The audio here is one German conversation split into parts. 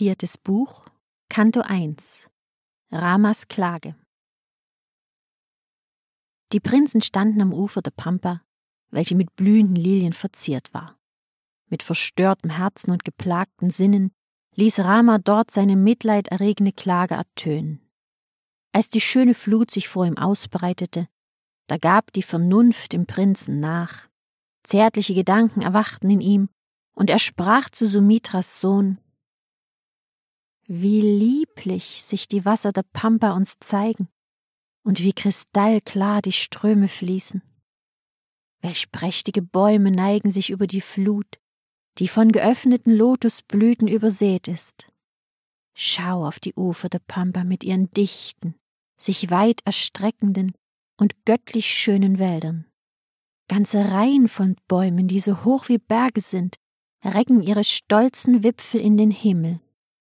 4. Buch, Kanto 1. Ramas Klage. Die Prinzen standen am Ufer der Pampa, welche mit blühenden Lilien verziert war. Mit verstörtem Herzen und geplagten Sinnen ließ Rama dort seine mitleiderregende Klage ertönen. Als die schöne Flut sich vor ihm ausbreitete, da gab die Vernunft dem Prinzen nach. Zärtliche Gedanken erwachten in ihm, und er sprach zu Sumitras Sohn: Wie lieblich sich die Wasser der Pampa uns zeigen und wie kristallklar die Ströme fließen. Welch prächtige Bäume neigen sich über die Flut, die von geöffneten Lotusblüten übersät ist. Schau auf die Ufer der Pampa mit ihren dichten, sich weit erstreckenden und göttlich schönen Wäldern. Ganze Reihen von Bäumen, die so hoch wie Berge sind, recken ihre stolzen Wipfel in den Himmel.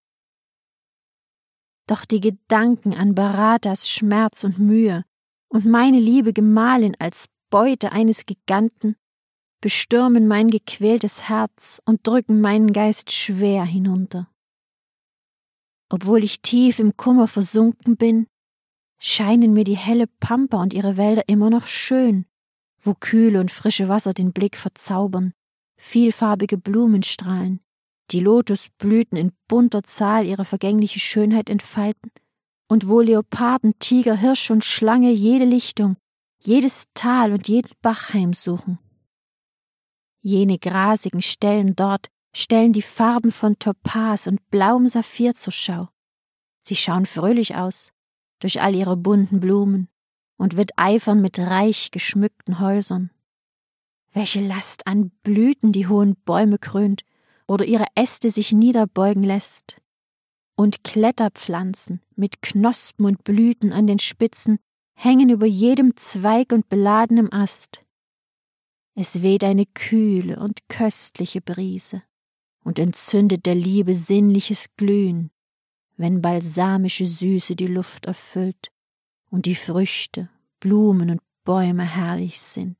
Doch die Gedanken an Bharatas Schmerz und Mühe und meine liebe Gemahlin als Beute eines Giganten bestürmen mein gequältes Herz und drücken meinen Geist schwer hinunter. Obwohl ich tief im Kummer versunken bin, scheinen mir die helle Pampa und ihre Wälder immer noch schön, wo kühle und frische Wasser den Blick verzaubern, vielfarbige Blumenstrahlen, die Lotusblüten in bunter Zahl ihre vergängliche Schönheit entfalten und wo Leoparden, Tiger, Hirsch und Schlange jede Lichtung, jedes Tal und jeden Bach heimsuchen. Jene grasigen Stellen dort stellen die Farben von Topas und blauem Saphir zur Schau. Sie schauen fröhlich aus, durch all ihre bunten Blumen, und wetteifern mit reich geschmückten Häusern. Welche Last an Blüten die hohen Bäume krönt oder ihre Äste sich niederbeugen lässt. Und Kletterpflanzen mit Knospen und Blüten an den Spitzen hängen über jedem Zweig und beladenem Ast. Es weht eine kühle und köstliche Brise und entzündet der Liebe sinnliches Glühen, wenn balsamische Süße die Luft erfüllt und die Früchte, Blumen und Bäume herrlich sind.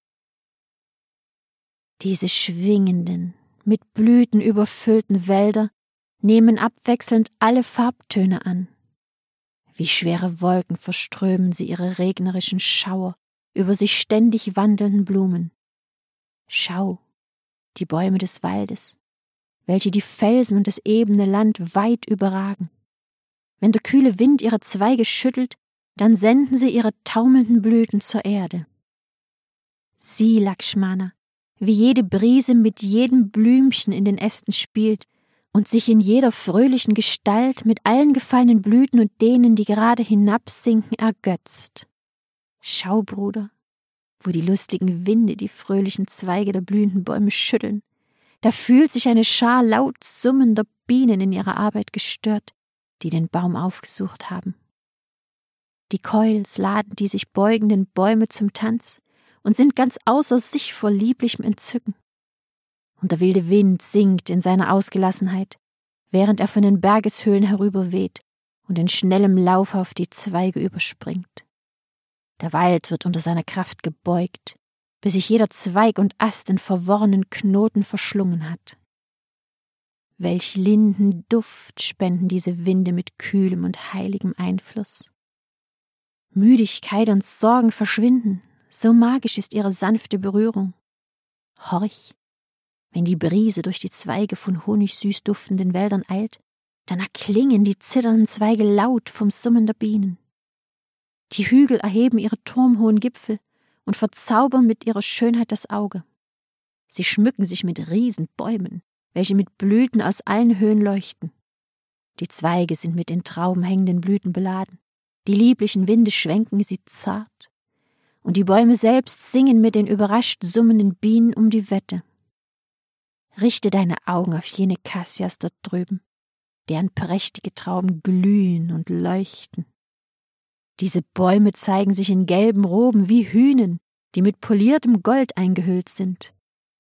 Diese schwingenden, mit Blüten überfüllten Wälder nehmen abwechselnd alle Farbtöne an. Wie schwere Wolken verströmen sie ihre regnerischen Schauer über sich ständig wandelnden Blumen. Schau, die Bäume des Waldes, welche die Felsen und das ebene Land weit überragen. Wenn der kühle Wind ihre Zweige schüttelt, dann senden sie ihre taumelnden Blüten zur Erde. Sieh, Lakshmana, wie jede Brise mit jedem Blümchen in den Ästen spielt und sich in jeder fröhlichen Gestalt mit allen gefallenen Blüten und denen, die gerade hinabsinken, ergötzt. Schau, Bruder, wo die lustigen Winde die fröhlichen Zweige der blühenden Bäume schütteln. Da fühlt sich eine Schar laut summender Bienen in ihrer Arbeit gestört, die den Baum aufgesucht haben. Die Keuls laden die sich beugenden Bäume zum Tanz und sind ganz außer sich vor lieblichem Entzücken. Und der wilde Wind singt in seiner Ausgelassenheit, während er von den Bergeshöhlen herüberweht und in schnellem Lauf auf die Zweige überspringt. Der Wald wird unter seiner Kraft gebeugt, bis sich jeder Zweig und Ast in verworrenen Knoten verschlungen hat. Welch linden Duft spenden diese Winde mit kühlem und heiligem Einfluss. Müdigkeit und Sorgen verschwinden, so magisch ist ihre sanfte Berührung. Horch, wenn die Brise durch die Zweige von honigsüß duftenden Wäldern eilt, dann erklingen die zitternden Zweige laut vom Summen der Bienen. Die Hügel erheben ihre turmhohen Gipfel und verzaubern mit ihrer Schönheit das Auge. Sie schmücken sich mit Riesenbäumen, welche mit Blüten aus allen Höhen leuchten. Die Zweige sind mit den Trauben hängenden Blüten beladen. Die lieblichen Winde schwenken sie zart, und die Bäume selbst singen mit den überrascht summenden Bienen um die Wette. Richte deine Augen auf jene Kassias dort drüben, deren prächtige Trauben glühen und leuchten. Diese Bäume zeigen sich in gelben Roben wie Hünen, die mit poliertem Gold eingehüllt sind.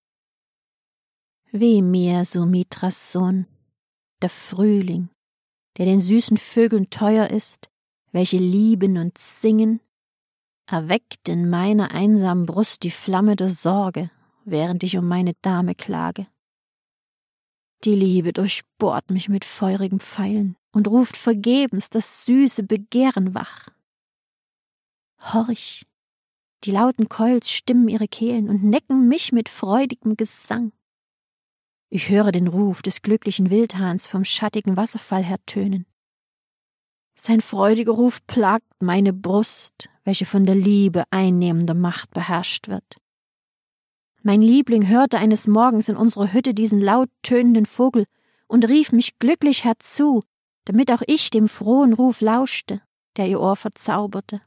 Weh mir, Sumitras Sohn, der Frühling, der den süßen Vögeln teuer ist, welche lieben und singen, erweckt in meiner einsamen Brust die Flamme der Sorge, während ich um meine Dame klage. Die Liebe durchbohrt mich mit feurigen Pfeilen und ruft vergebens das süße Begehren wach. Horch, die lauten Keuls stimmen ihre Kehlen und necken mich mit freudigem Gesang. Ich höre den Ruf des glücklichen Wildhahns vom schattigen Wasserfall her tönen. Sein freudiger Ruf plagt meine Brust, welche von der Liebe einnehmender Macht beherrscht wird. Mein Liebling hörte eines Morgens in unserer Hütte diesen laut tönenden Vogel und rief mich glücklich herzu, damit auch ich dem frohen Ruf lauschte, der ihr Ohr verzauberte.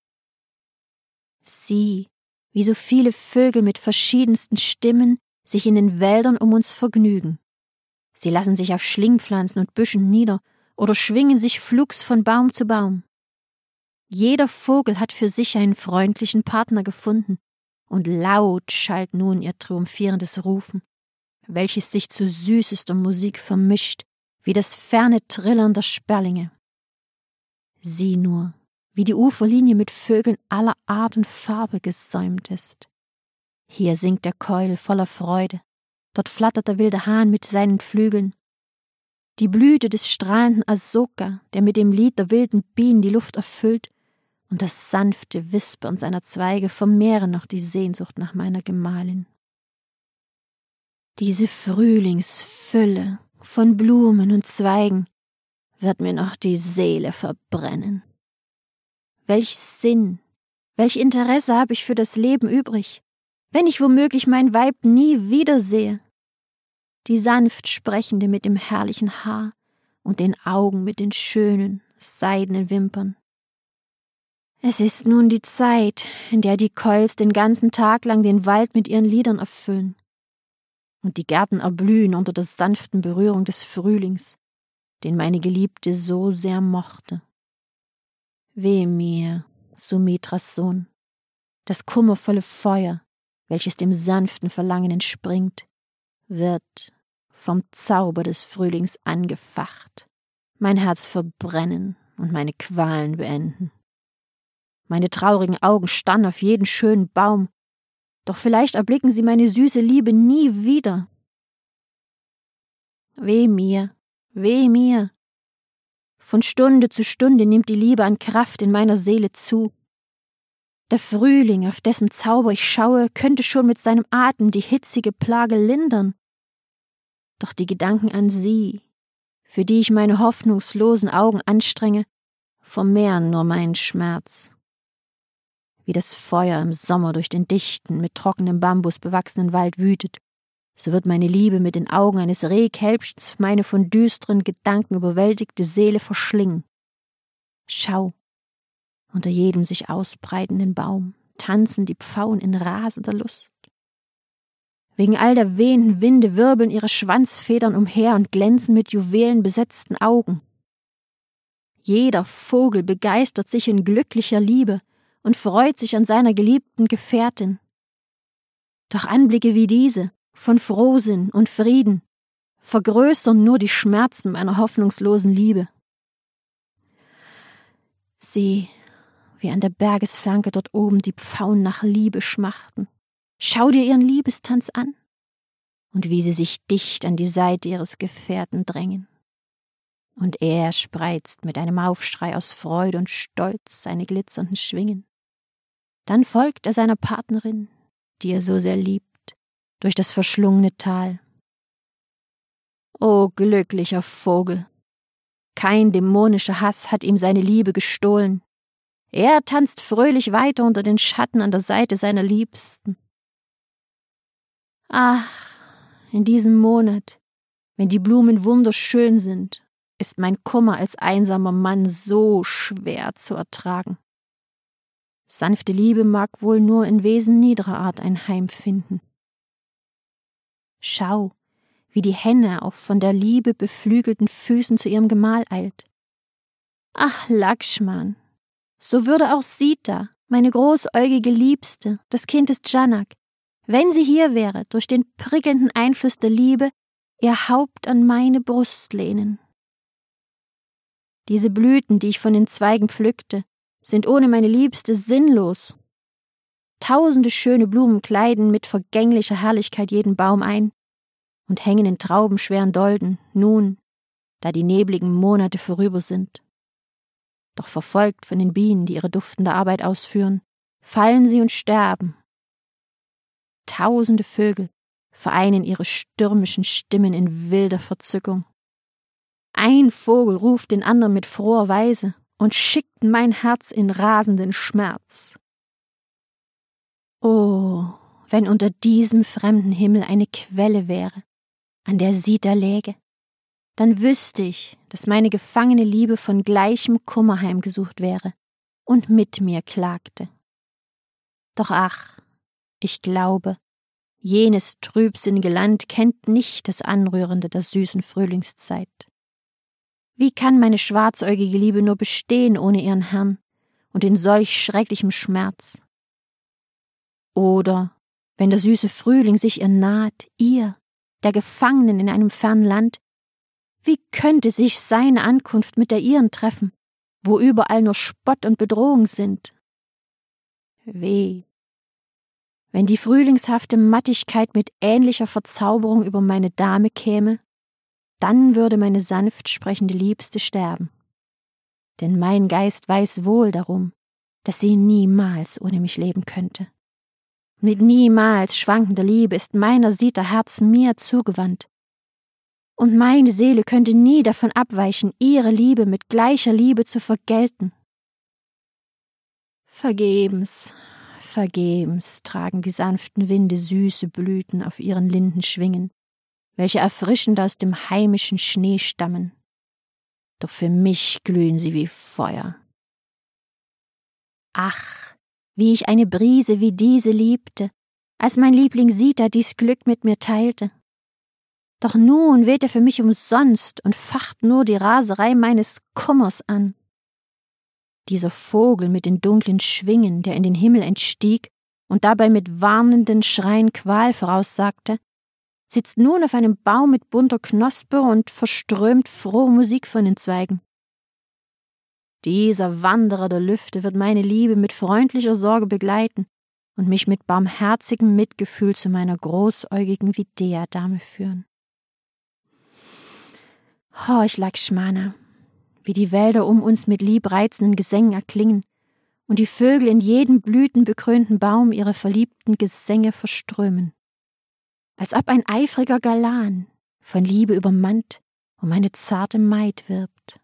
Sieh, wie so viele Vögel mit verschiedensten Stimmen sich in den Wäldern um uns vergnügen. Sie lassen sich auf Schlingpflanzen und Büschen nieder oder schwingen sich flugs von Baum zu Baum. Jeder Vogel hat für sich einen freundlichen Partner gefunden, und laut schallt nun ihr triumphierendes Rufen, welches sich zu süßester Musik vermischt, wie das ferne Trillern der Sperlinge. Sieh nur, wie die Uferlinie mit Vögeln aller Art und Farbe gesäumt ist. Hier singt der Keul voller Freude, dort flattert der wilde Hahn mit seinen Flügeln. Die Blüte des strahlenden Asoka, der mit dem Lied der wilden Bienen die Luft erfüllt, und das sanfte Wispern seiner Zweige vermehren noch die Sehnsucht nach meiner Gemahlin. Diese Frühlingsfülle von Blumen und Zweigen wird mir noch die Seele verbrennen. Welch Sinn, welch Interesse habe ich für das Leben übrig, wenn ich womöglich mein Weib nie wiedersehe? Die sanft sprechende mit dem herrlichen Haar und den Augen mit den schönen, seidenen Wimpern. Es ist nun die Zeit, in der die Keuls den ganzen Tag lang den Wald mit ihren Liedern erfüllen und die Gärten erblühen unter der sanften Berührung des Frühlings, den meine Geliebte so sehr mochte. Weh mir, Sumitras Sohn, das kummervolle Feuer, welches dem sanften Verlangen entspringt, wird vom Zauber des Frühlings angefacht, mein Herz verbrennen und meine Qualen beenden. Meine traurigen Augen starren auf jeden schönen Baum, doch vielleicht erblicken sie meine süße Liebe nie wieder. Weh mir, weh mir! Von Stunde zu Stunde nimmt die Liebe an Kraft in meiner Seele zu. Der Frühling, auf dessen Zauber ich schaue, könnte schon mit seinem Atem die hitzige Plage lindern. Doch die Gedanken an sie, für die ich meine hoffnungslosen Augen anstrenge, vermehren nur meinen Schmerz. Wie das Feuer im Sommer durch den dichten, mit trockenem Bambus bewachsenen Wald wütet, so wird meine Liebe mit den Augen eines Rehkälbchens meine von düsteren Gedanken überwältigte Seele verschlingen. Schau, unter jedem sich ausbreitenden Baum tanzen die Pfauen in rasender Lust. Wegen all der wehenden Winde wirbeln ihre Schwanzfedern umher und glänzen mit Juwelen besetzten Augen. Jeder Vogel begeistert sich in glücklicher Liebe und freut sich an seiner geliebten Gefährtin. Doch Anblicke wie diese, von Frohsinn und Frieden, vergrößern nur die Schmerzen meiner hoffnungslosen Liebe. Sieh, wie an der Bergesflanke dort oben die Pfauen nach Liebe schmachten. Schau dir ihren Liebestanz an und wie sie sich dicht an die Seite ihres Gefährten drängen. Und er spreizt mit einem Aufschrei aus Freude und Stolz seine glitzernden Schwingen. Dann folgt er seiner Partnerin, die er so sehr liebt, durch das verschlungene Tal. O glücklicher Vogel! Kein dämonischer Hass hat ihm seine Liebe gestohlen. Er tanzt fröhlich weiter unter den Schatten an der Seite seiner Liebsten. Ach, in diesem Monat, wenn die Blumen wunderschön sind, ist mein Kummer als einsamer Mann so schwer zu ertragen. Sanfte Liebe mag wohl nur in Wesen niederer Art ein Heim finden. Schau, wie die Henne auf von der Liebe beflügelten Füßen zu ihrem Gemahl eilt. Ach, Lakshman, so würde auch Sita, meine großäugige Liebste, das Kind des Janak, wenn sie hier wäre, durch den prickelnden Einfluss der Liebe, ihr Haupt an meine Brust lehnen. Diese Blüten, die ich von den Zweigen pflückte, sind ohne meine Liebste sinnlos. Tausende schöne Blumen kleiden mit vergänglicher Herrlichkeit jeden Baum ein, und hängen in traubenschweren Dolden, nun, da die nebligen Monate vorüber sind. Doch verfolgt von den Bienen, die ihre duftende Arbeit ausführen, fallen sie und sterben. Tausende Vögel vereinen ihre stürmischen Stimmen in wilder Verzückung. Ein Vogel ruft den anderen mit froher Weise und schickt mein Herz in rasenden Schmerz. Oh, wenn unter diesem fremden Himmel eine Quelle wäre, an der Sita läge, dann wüsste ich, dass meine gefangene Liebe von gleichem Kummer heimgesucht wäre und mit mir klagte. Doch ach, ich glaube, jenes trübsinnige Land kennt nicht das Anrührende der süßen Frühlingszeit. Wie kann meine schwarzäugige Liebe nur bestehen ohne ihren Herrn und in solch schrecklichem Schmerz? Oder, wenn der süße Frühling sich ihr naht, ihr, der Gefangenen in einem fernen Land, wie könnte sich seine Ankunft mit der ihren treffen, wo überall nur Spott und Bedrohung sind? Weh, wenn die frühlingshafte Mattigkeit mit ähnlicher Verzauberung über meine Dame käme, dann würde meine sanft sprechende Liebste sterben. Denn mein Geist weiß wohl darum, dass sie niemals ohne mich leben könnte. Mit niemals schwankender Liebe ist meiner Sita Herz mir zugewandt. Und meine Seele könnte nie davon abweichen, ihre Liebe mit gleicher Liebe zu vergelten. Vergebens, vergebens tragen die sanften Winde süße Blüten auf ihren Linden schwingen, welche erfrischend aus dem heimischen Schnee stammen. Doch für mich glühen sie wie Feuer. Ach, wie ich eine Brise wie diese liebte, als mein Liebling Sita dies Glück mit mir teilte. Doch nun weht er für mich umsonst und facht nur die Raserei meines Kummers an. Dieser Vogel mit den dunklen Schwingen, der in den Himmel entstieg und dabei mit warnenden Schreien Qual voraussagte, sitzt nun auf einem Baum mit bunter Knospe und verströmt frohe Musik von den Zweigen. Dieser Wanderer der Lüfte wird meine Liebe mit freundlicher Sorge begleiten und mich mit barmherzigem Mitgefühl zu meiner großäugigen Vidya-Dame führen. Horch, Lakshmana, wie die Wälder um uns mit liebreizenden Gesängen erklingen und die Vögel in jedem blütenbekrönten Baum ihre verliebten Gesänge verströmen. Als ob ein eifriger Galan, von Liebe übermannt, um eine zarte Maid wirbt.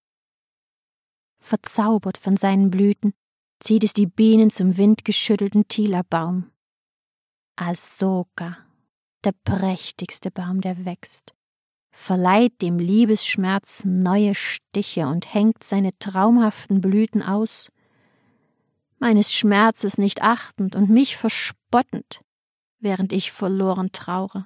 Verzaubert von seinen Blüten zieht es die Bienen zum windgeschüttelten Tila-Baum. Asoka, der prächtigste Baum, der wächst, verleiht dem Liebesschmerz neue Stiche und hängt seine traumhaften Blüten aus, meines Schmerzes nicht achtend und mich verspottend, während ich verloren traure.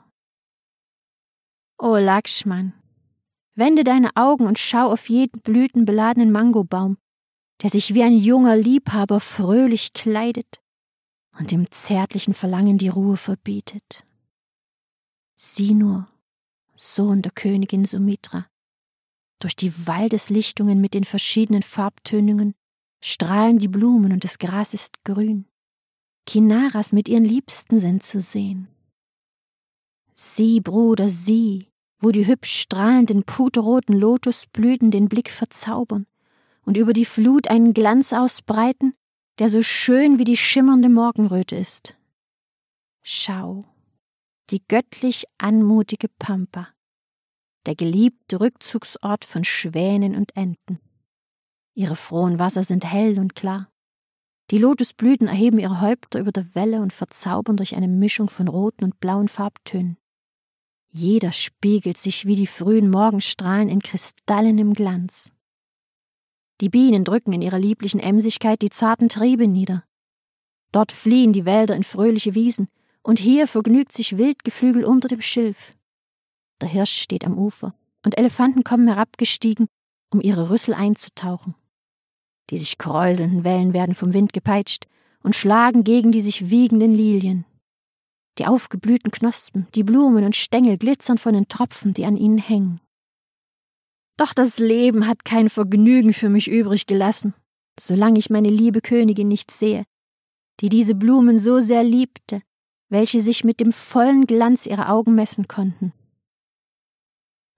O Lakshman, wende deine Augen und schau auf jeden blütenbeladenen Mangobaum, der sich wie ein junger Liebhaber fröhlich kleidet und dem zärtlichen Verlangen die Ruhe verbietet. Sieh nur, Sohn der Königin Sumitra, durch die Waldeslichtungen mit den verschiedenen Farbtönungen strahlen die Blumen und das Gras ist grün. Kinnaras mit ihren Liebsten sind zu sehen. Sieh, Bruder, sieh, wo die hübsch strahlenden puterroten Lotusblüten den Blick verzaubern und über die Flut einen Glanz ausbreiten, der so schön wie die schimmernde Morgenröte ist. Schau, die göttlich anmutige Pampa, der geliebte Rückzugsort von Schwänen und Enten. Ihre frohen Wasser sind hell und klar. Die Lotusblüten erheben ihre Häupter über der Welle und verzaubern durch eine Mischung von roten und blauen Farbtönen. Jeder spiegelt sich wie die frühen Morgenstrahlen in kristallenem Glanz. Die Bienen drücken in ihrer lieblichen Emsigkeit die zarten Triebe nieder. Dort fliehen die Wälder in fröhliche Wiesen, und hier vergnügt sich Wildgeflügel unter dem Schilf. Der Hirsch steht am Ufer, und Elefanten kommen herabgestiegen, um ihre Rüssel einzutauchen. Die sich kräuselnden Wellen werden vom Wind gepeitscht und schlagen gegen die sich wiegenden Lilien. Die aufgeblühten Knospen, die Blumen und Stängel glitzern von den Tropfen, die an ihnen hängen. Doch das Leben hat kein Vergnügen für mich übrig gelassen, solange ich meine liebe Königin nicht sehe, die diese Blumen so sehr liebte, welche sich mit dem vollen Glanz ihrer Augen messen konnten.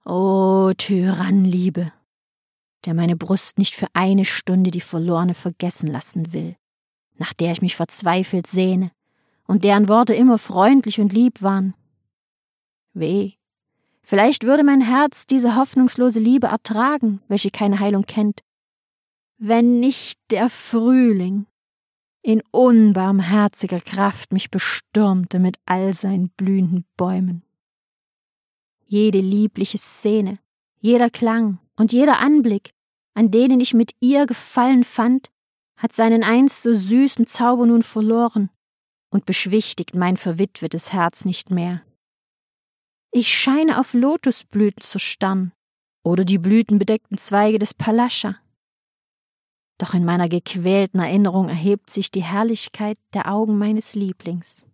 O Tyrannliebe, der meine Brust nicht für eine Stunde die Verlorene vergessen lassen will, nach der ich mich verzweifelt sehne und deren Worte immer freundlich und lieb waren. Weh, vielleicht würde mein Herz diese hoffnungslose Liebe ertragen, welche keine Heilung kennt, wenn nicht der Frühling in unbarmherziger Kraft mich bestürmte mit all seinen blühenden Bäumen. Jede liebliche Szene, jeder Klang und jeder Anblick, an denen ich mit ihr Gefallen fand, hat seinen einst so süßen Zauber nun verloren und beschwichtigt mein verwitwetes Herz nicht mehr. Ich scheine auf Lotusblüten zu starren oder die blütenbedeckten Zweige des Palascha. Doch in meiner gequälten Erinnerung erhebt sich die Herrlichkeit der Augen meines Lieblings.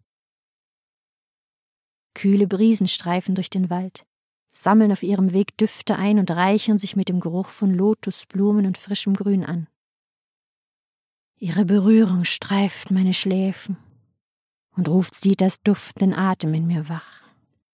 Kühle Brisen streifen durch den Wald, sammeln auf ihrem Weg Düfte ein und reichern sich mit dem Geruch von Lotusblumen und frischem Grün an. Ihre Berührung streift meine Schläfen und ruft Sitas duftenden Atem in mir wach.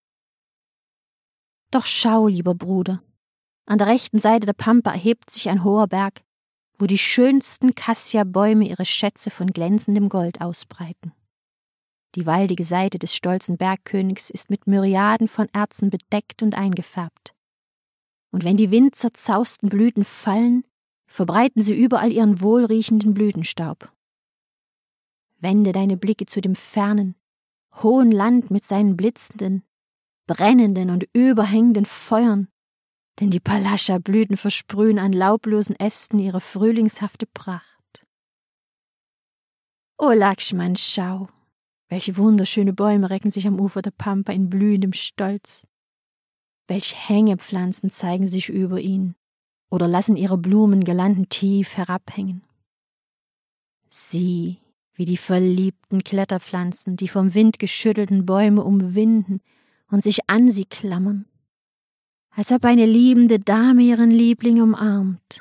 Doch schau, lieber Bruder, an der rechten Seite der Pampa erhebt sich ein hoher Berg, wo die schönsten Kassia-Bäume ihre Schätze von glänzendem Gold ausbreiten. Die waldige Seite des stolzen Bergkönigs ist mit Myriaden von Erzen bedeckt und eingefärbt. Und wenn die windzerzausten Blüten fallen, verbreiten sie überall ihren wohlriechenden Blütenstaub. Wende deine Blicke zu dem fernen, hohen Land mit seinen blitzenden, brennenden und überhängenden Feuern, denn die Palascha-Blüten versprühen an laublosen Ästen ihre frühlingshafte Pracht. O Lakshman, schau! Welche wunderschöne Bäume recken sich am Ufer der Pampa in blühendem Stolz. Welche Hängepflanzen zeigen sich über ihn oder lassen ihre Blumen Girlanden tief herabhängen. Sieh, wie die verliebten Kletterpflanzen die vom Wind geschüttelten Bäume umwinden und sich an sie klammern, als ob eine liebende Dame ihren Liebling umarmt.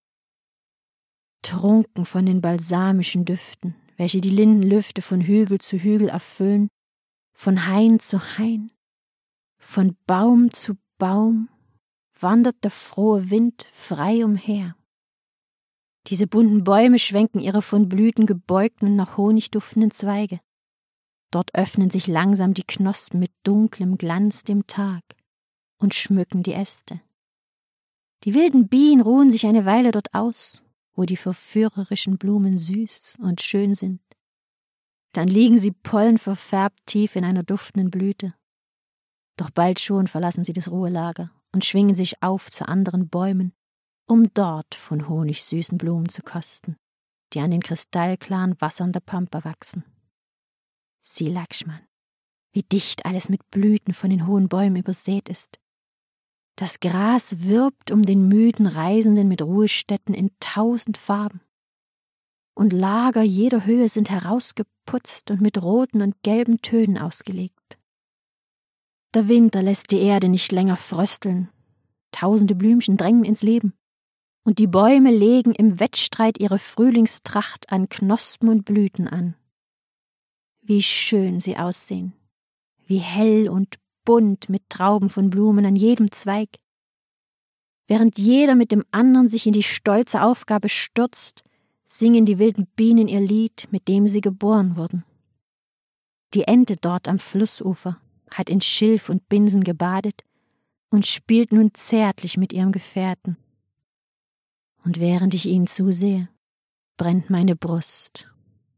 Trunken von den balsamischen Düften, welche die linden Lüfte von Hügel zu Hügel erfüllen, von Hain zu Hain, von Baum zu Baum, wandert der frohe Wind frei umher. Diese bunten Bäume schwenken ihre von Blüten gebeugten und nach Honig duftenden Zweige. Dort öffnen sich langsam die Knospen mit dunklem Glanz dem Tag und schmücken die Äste. Die wilden Bienen ruhen sich eine Weile dort aus, wo die verführerischen Blumen süß und schön sind. Dann liegen sie pollenverfärbt tief in einer duftenden Blüte. Doch bald schon verlassen sie das Ruhelager und schwingen sich auf zu anderen Bäumen, um dort von honigsüßen Blumen zu kosten, die an den kristallklaren Wassern der Pampa wachsen. Sieh, Lakshman, wie dicht alles mit Blüten von den hohen Bäumen übersät ist. Das Gras wirbt um den müden Reisenden mit Ruhestätten in 1000 Farben. Und Lager jeder Höhe sind herausgeputzt und mit roten und gelben Tönen ausgelegt. Der Winter lässt die Erde nicht länger frösteln. Tausende Blümchen drängen ins Leben. Und die Bäume legen im Wettstreit ihre Frühlingstracht an Knospen und Blüten an. Wie schön sie aussehen, wie hell und bunt mit Trauben von Blumen an jedem Zweig. Während jeder mit dem anderen sich in die stolze Aufgabe stürzt, singen die wilden Bienen ihr Lied, mit dem sie geboren wurden. Die Ente dort am Flussufer hat in Schilf und Binsen gebadet und spielt nun zärtlich mit ihrem Gefährten. Und während ich ihnen zusehe, brennt meine Brust.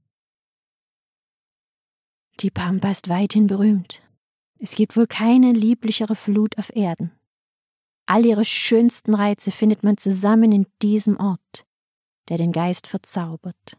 Die Pampa ist weithin berühmt. Es gibt wohl keine lieblichere Flut auf Erden. All ihre schönsten Reize findet man zusammen in diesem Ort, der den Geist verzaubert.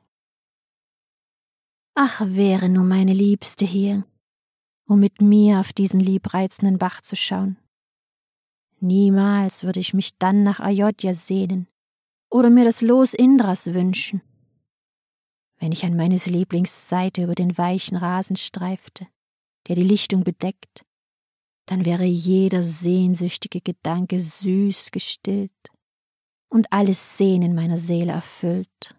Ach, wäre nur meine Liebste hier, um mit mir auf diesen liebreizenden Bach zu schauen. Niemals würde ich mich dann nach Ayodhya sehnen oder mir das Los Indras wünschen. Wenn ich an meines Lieblings Seite über den weichen Rasen streifte, der die Lichtung bedeckt, dann wäre jeder sehnsüchtige Gedanke süß gestillt und alles Sehnen meiner Seele erfüllt.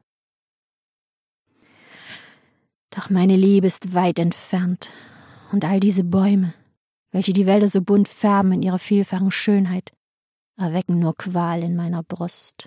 Doch meine Liebe ist weit entfernt, und all diese Bäume, welche die Wälder so bunt färben in ihrer vielfachen Schönheit, erwecken nur Qual in meiner Brust.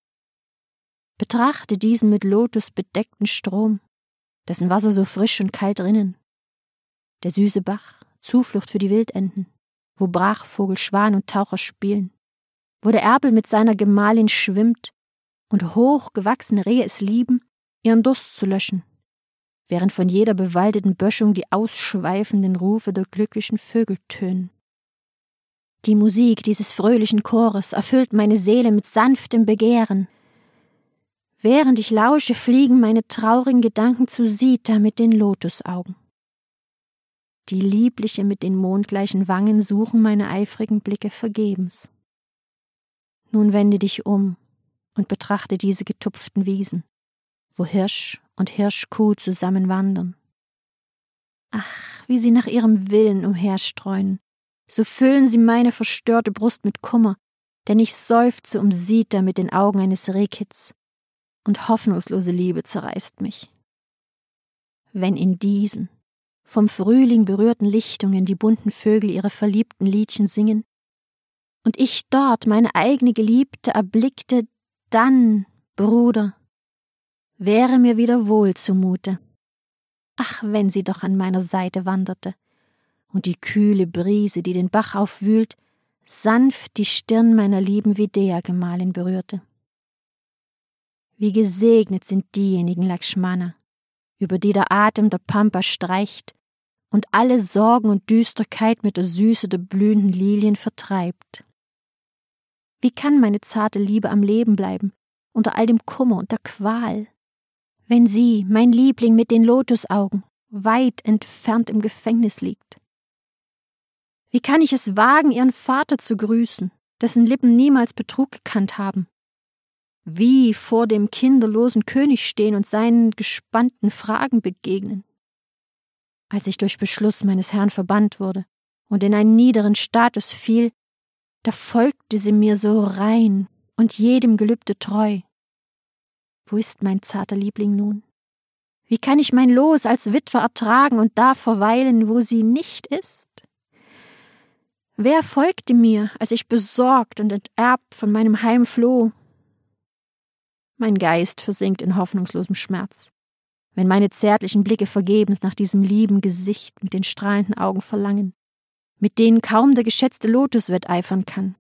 Betrachte diesen mit Lotus bedeckten Strom, dessen Wasser so frisch und kalt rinnen. Der süße Bach, Zuflucht für die Wildenten, wo Brachvogel, Schwan und Taucher spielen, wo der Erpel mit seiner Gemahlin schwimmt und hochgewachsene Rehe es lieben, ihren Durst zu löschen, während von jeder bewaldeten Böschung die ausschweifenden Rufe der glücklichen Vögel tönen. Die Musik dieses fröhlichen Chores erfüllt meine Seele mit sanftem Begehren. Während ich lausche, fliegen meine traurigen Gedanken zu Sita mit den Lotusaugen. Die Liebliche mit den mondgleichen Wangen suchen meine eifrigen Blicke vergebens. Nun wende dich um und betrachte diese getupften Wiesen, wo Hirsch und Hirschkuh zusammen wandern. Ach, wie sie nach ihrem Willen umherstreunen, so füllen sie meine verstörte Brust mit Kummer, denn ich seufze um Sita mit den Augen eines Rehkitz, und hoffnungslose Liebe zerreißt mich. Wenn in diesen, vom Frühling berührten Lichtungen die bunten Vögel ihre verliebten Liedchen singen, und ich dort meine eigene Geliebte erblickte, dann, Bruder, wäre mir wieder wohl zumute. Ach, wenn sie doch an meiner Seite wanderte, und die kühle Brise, die den Bach aufwühlt, sanft die Stirn meiner lieben Vidya-Gemahlin berührte. Wie gesegnet sind diejenigen, Lakshmana, über die der Atem der Pampa streicht und alle Sorgen und Düsterkeit mit der Süße der blühenden Lilien vertreibt. Wie kann meine zarte Liebe am Leben bleiben, unter all dem Kummer und der Qual, wenn sie, mein Liebling mit den Lotusaugen, weit entfernt im Gefängnis liegt? Wie kann ich es wagen, ihren Vater zu grüßen, dessen Lippen niemals Betrug gekannt haben? Wie vor dem kinderlosen König stehen und seinen gespannten Fragen begegnen? Als ich durch Beschluss meines Herrn verbannt wurde und in einen niederen Status fiel, da folgte sie mir so rein und jedem Gelübde treu. Wo ist mein zarter Liebling nun? Wie kann ich mein Los als Witwer ertragen und da verweilen, wo sie nicht ist? Wer folgte mir, als ich besorgt und enterbt von meinem Heim floh? Mein Geist versinkt in hoffnungslosem Schmerz, wenn meine zärtlichen Blicke vergebens nach diesem lieben Gesicht mit den strahlenden Augen verlangen, mit denen kaum der geschätzte Lotus wetteifern kann.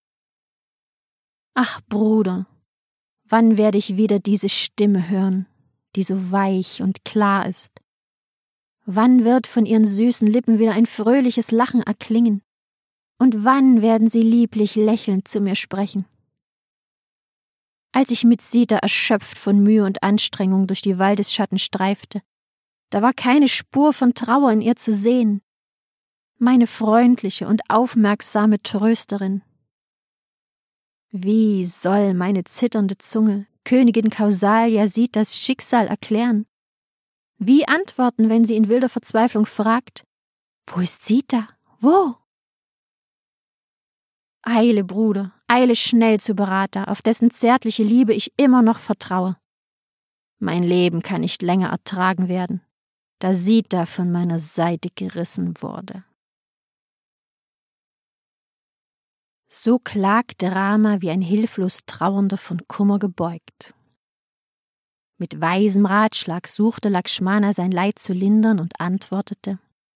Ach, Bruder, wann werde ich wieder diese Stimme hören, die so weich und klar ist? Wann wird von ihren süßen Lippen wieder ein fröhliches Lachen erklingen? Und wann werden sie lieblich lächelnd zu mir sprechen? Als ich mit Sita erschöpft von Mühe und Anstrengung durch die Waldesschatten streifte, da war keine Spur von Trauer in ihr zu sehen. Meine freundliche und aufmerksame Trösterin. Wie soll meine zitternde Zunge Königin Kausalya Sitas Schicksal erklären? Wie antworten, wenn sie in wilder Verzweiflung fragt, wo ist Sita? Wo? Eile, Bruder, eile schnell zu Bharata, auf dessen zärtliche Liebe ich immer noch vertraue. Mein Leben kann nicht länger ertragen werden, da Sita von meiner Seite gerissen wurde. So klagte Rama wie ein hilflos Trauernder von Kummer gebeugt. Mit weisem Ratschlag suchte Lakshmana sein Leid zu lindern und antwortete: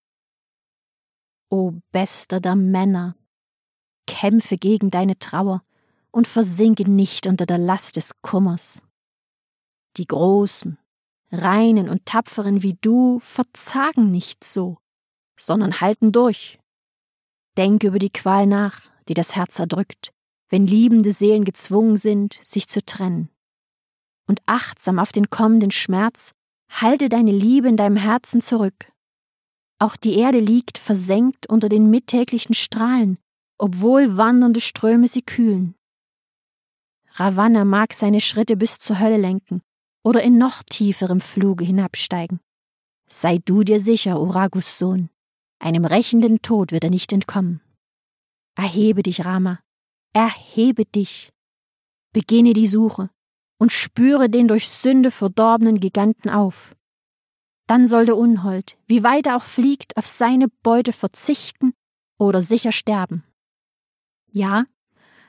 O bester der Männer, kämpfe gegen deine Trauer und versinke nicht unter der Last des Kummers. Die Großen, Reinen und Tapferen wie du verzagen nicht so, sondern halten durch. Denke über die Qual nach, die das Herz erdrückt, wenn liebende Seelen gezwungen sind, sich zu trennen. Und achtsam auf den kommenden Schmerz, halte deine Liebe in deinem Herzen zurück. Auch die Erde liegt versenkt unter den mittäglichen Strahlen, obwohl wandernde Ströme sie kühlen. Ravana mag seine Schritte bis zur Hölle lenken oder in noch tieferem Fluge hinabsteigen. Sei du dir sicher, o Raghus Sohn, einem rächenden Tod wird er nicht entkommen. Erhebe dich, Rama, erhebe dich. Beginne die Suche und spüre den durch Sünde verdorbenen Giganten auf. Dann soll der Unhold, wie weit er auch fliegt, auf seine Beute verzichten oder sicher sterben. Ja,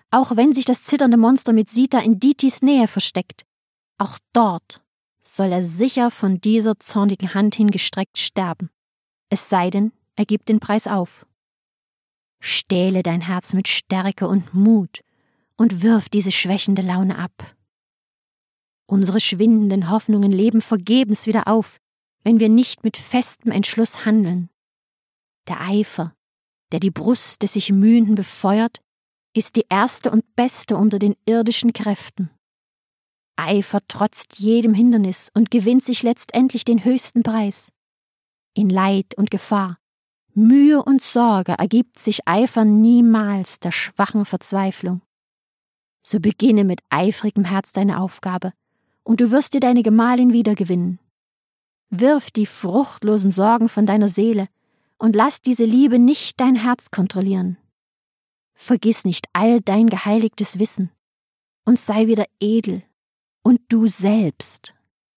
auch wenn sich das zitternde Monster mit Sita in Ditis Nähe versteckt. Auch dort soll er sicher von dieser zornigen Hand hingestreckt sterben. Es sei denn, er gibt den Preis auf. Stähle dein Herz mit Stärke und Mut und wirf diese schwächende Laune ab. Unsere schwindenden Hoffnungen leben vergebens wieder auf, wenn wir nicht mit festem Entschluss handeln. Der Eifer, der die Brust des sich Mühenden befeuert, ist die erste und beste unter den irdischen Kräften. Eifer trotzt jedem Hindernis und gewinnt sich letztendlich den höchsten Preis. In Leid und Gefahr, Mühe und Sorge ergibt sich Eifer niemals der schwachen Verzweiflung. So beginne mit eifrigem Herz deine Aufgabe, und du wirst dir deine Gemahlin wiedergewinnen. Wirf die fruchtlosen Sorgen von deiner Seele und lass diese Liebe nicht dein Herz kontrollieren. Vergiss nicht all dein geheiligtes Wissen und sei wieder edel und du selbst.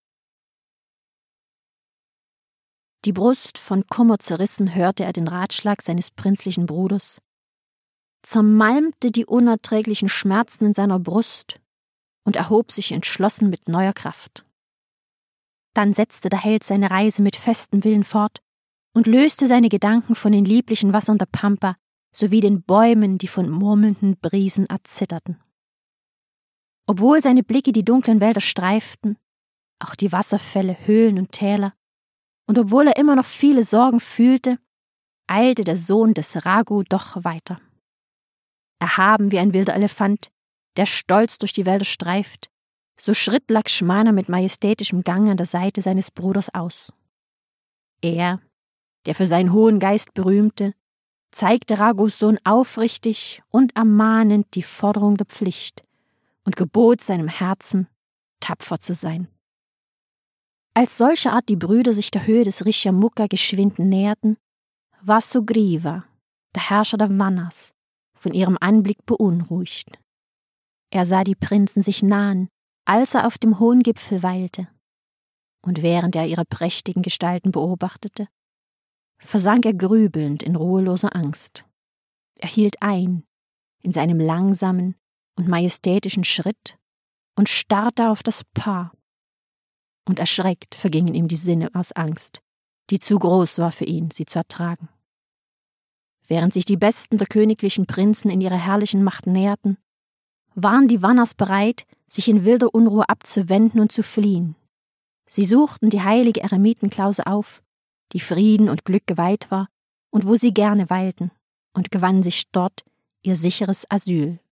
Die Brust von Kummer zerrissen hörte er den Ratschlag seines prinzlichen Bruders, zermalmte die unerträglichen Schmerzen in seiner Brust und erhob sich entschlossen mit neuer Kraft. Dann setzte der Held seine Reise mit festem Willen fort und löste seine Gedanken von den lieblichen Wassern der Pampa sowie den Bäumen, die von murmelnden Brisen erzitterten. Obwohl seine Blicke die dunklen Wälder streiften, auch die Wasserfälle, Höhlen und Täler, und obwohl er immer noch viele Sorgen fühlte, eilte der Sohn des Raghu doch weiter. Erhaben wie ein wilder Elefant, der stolz durch die Wälder streift, so schritt Lakshmana mit majestätischem Gang an der Seite seines Bruders aus. Er, der für seinen hohen Geist berühmte, zeigte Raghus Sohn aufrichtig und ermahnend die Forderung der Pflicht und gebot seinem Herzen, tapfer zu sein. Als solcher Art die Brüder sich der Höhe des Rishyamukha geschwind näherten, war Sugriva, der Herrscher der Vanas, von ihrem Anblick beunruhigt. Er sah die Prinzen sich nahen, als er auf dem hohen Gipfel weilte, und während er ihre prächtigen Gestalten beobachtete, versank er grübelnd in ruheloser Angst. Er hielt ein in seinem langsamen und majestätischen Schritt und starrte auf das Paar. Und erschreckt vergingen ihm die Sinne aus Angst, die zu groß war für ihn, sie zu ertragen. Während sich die Besten der königlichen Prinzen in ihrer herrlichen Macht näherten, waren die Vanas bereit, sich in wilder Unruhe abzuwenden und zu fliehen. Sie suchten die heilige Eremitenklause auf, die Frieden und Glück geweiht war und wo sie gerne weilten, und gewannen sich dort ihr sicheres Asyl.